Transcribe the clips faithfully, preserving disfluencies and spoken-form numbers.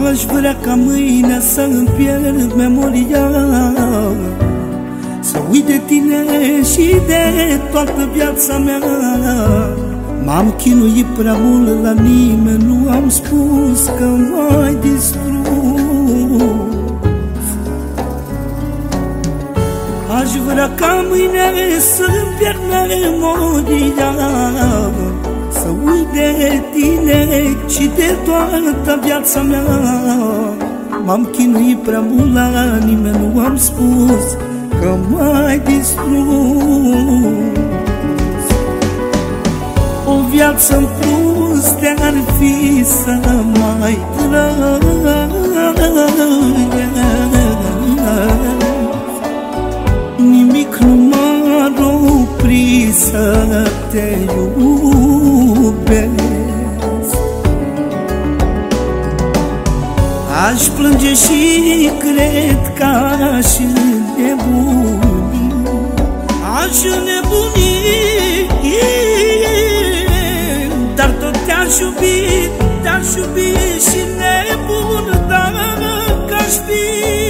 Aș vrea ca mâine să-mi pierd memoria, să uit de tine și de toată viața mea. M-am chinuit prea mult, la nimeni nu am spus că m-ai distrus. Aș vrea ca mâine să-mi pierd memoria, să uit de tine și de toată viața mea. M-am chinuit prea mult, la nimeni nu am spus că m-ai distrus. O viață în plus de-ar fi să mai trăiesc, nimic nu m-ar opri să te iubesc. Aș plânge și cred că aș nebuni, aș nebuni, dar tot te-aș iubi, te-aș iubi și nebun dacă aș fi.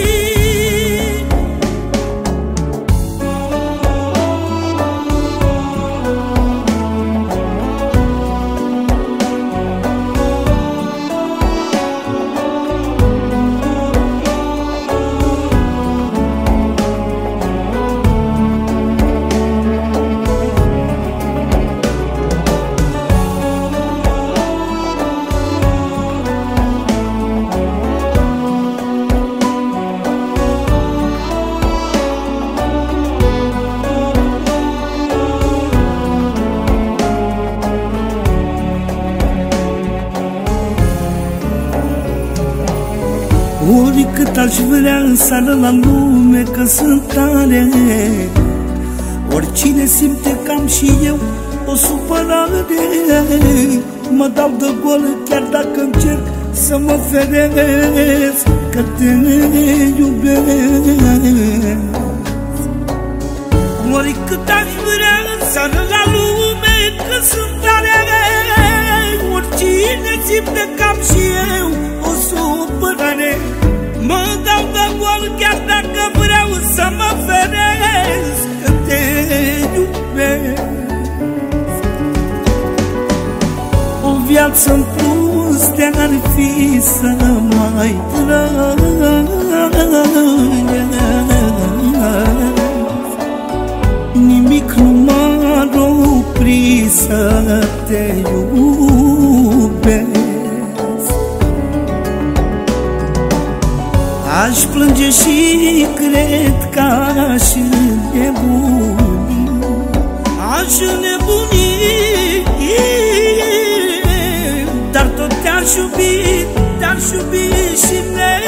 Oricât aș vrea în seară la lume că sunt tare, oricine simte că am și eu o supărare, mă dau de gol chiar dacă încerc să mă feresc, că te iubesc. Oricât aș vrea în seară la lume că sunt tare, oricine simte că am și eu o supărare, mă dau de gol chiar dacă vreau să mă feresc, că te iubesc. O viață în plus de-ar fi să mai trăiesc, nimic nu m-ar opri să te iubesc. Aș plânge și cred că aș nebuni, aș nebuni, dar tot te-aș iubi, te-aș iubi și nebuni.